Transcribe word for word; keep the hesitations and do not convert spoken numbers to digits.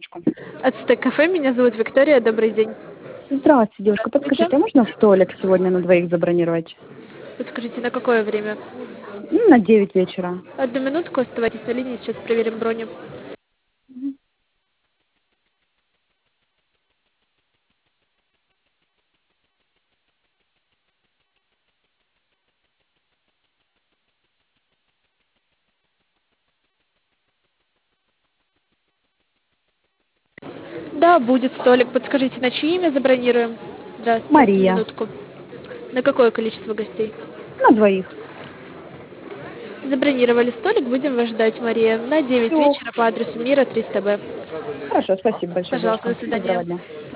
минуточку. Ацтек кафе, меня зовут Виктория, добрый день. Здравствуйте, девушка. Здравствуйте. Подскажите, а можно столик сегодня на двоих забронировать? Подскажите, на какое время? Ну, на девять вечера. Одну минутку, оставайтесь на линии, сейчас проверим броню. Мгм. Да, будет столик. Подскажите, на чье имя забронируем? Здравствуйте, одну Мария. минутку. На какое количество гостей? На двоих. Забронировали столик, будем вас ждать, Мария, на девять Все. вечера по адресу Мира, триста Б. Хорошо, спасибо большое, Пожалуйста, девушка. до свидания. Доброго дня.